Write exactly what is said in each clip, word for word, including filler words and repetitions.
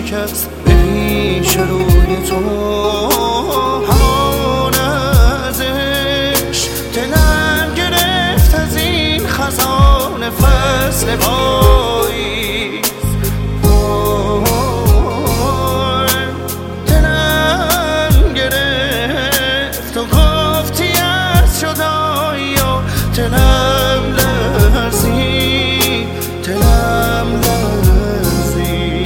شکست به پیش روی تو. همان ازش دلم گرفت از این خزان فصل پاییز. دلم گرفت و گفتی از جدایی و دلم لرزید، دلم لرزید.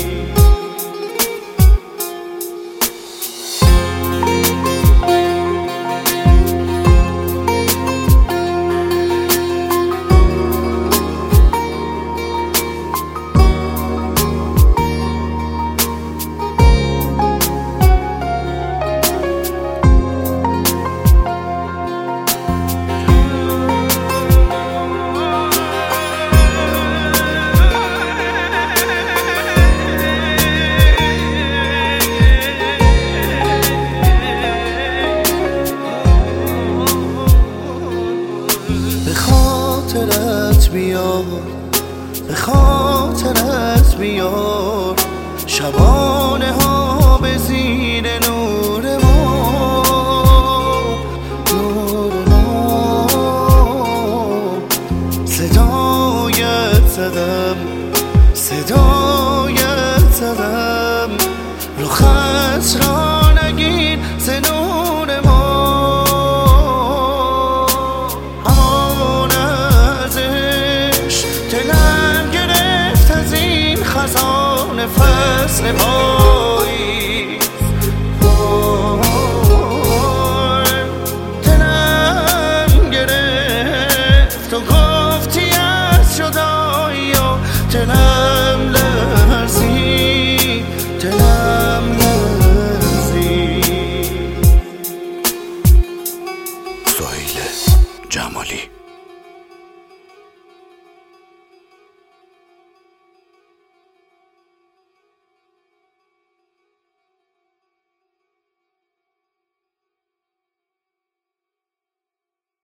به خاطرت بیار، به خاطرت بیار شبانه ها به زیر نور ما، نور ما. صدایت زدم، صدایت زدم، رخت را نگیر ز نور ما. دلم گرفت از این خزان فصل پاییز.